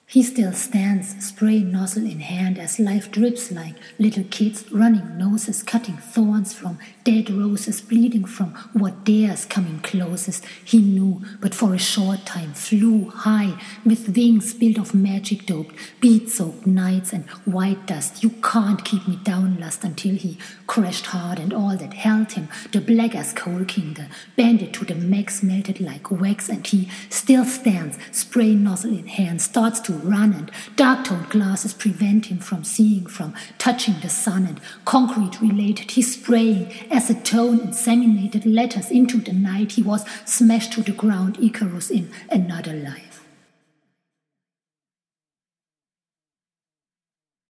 He still stands, spray nozzle in hand, as life drips like little kids, running noses, cutting thorns from dead roses, bleeding from what dares coming closest. He knew, but for a short time flew high, with wings built of magic-doped, bead-soaked nights and white dust. You can't keep me down, lust, until he crashed hard, and all that held him, the black as coal king, the bandit to the max, melted like wax, and he still stands, spray nozzle in hand, starts to run, and dark-toned glasses prevent him from seeing, from touching the sun, and concrete related, he's spraying acetone inseminated letters into the night. He was smashed to the ground, Icarus in another life.